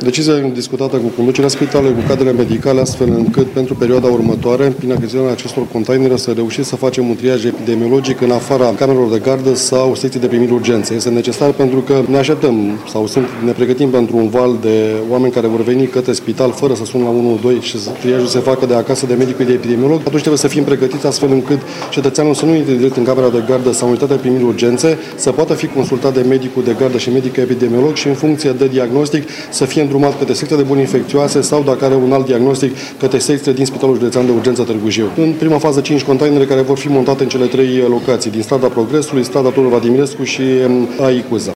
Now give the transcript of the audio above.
Decizia discutată cu conducerea spitalului, cu cadrele medicale, astfel încât pentru perioada următoare, prin achiziționarea acestor containere, să reușim să facem un triaj epidemiologic în afara camerelor de gardă sau secții de primiri urgențe. Este necesar pentru că ne așteptăm sau ne pregătim pentru un val de oameni care vor veni către spital fără să sună la 112 și triajul se facă de acasă de medicul de epidemiolog. Atunci trebuie să fim pregătiți astfel încât cetățeanul să nu intre direct în camera de gardă sau unitatea de primiri urgențe, să poată fi consultat de medicul de gardă și medicul epidemiolog și în funcție de diagnostic să fie îndrumat către secția de boli infecțioase sau, dacă are un alt diagnostic, către secția din Spitalul Județean de Urgență Târgu Jiu. În prima fază, 5 containere care vor fi montate în cele 3 locații, din strada Progresului, strada Tudor Vladimirescu și Aicuza.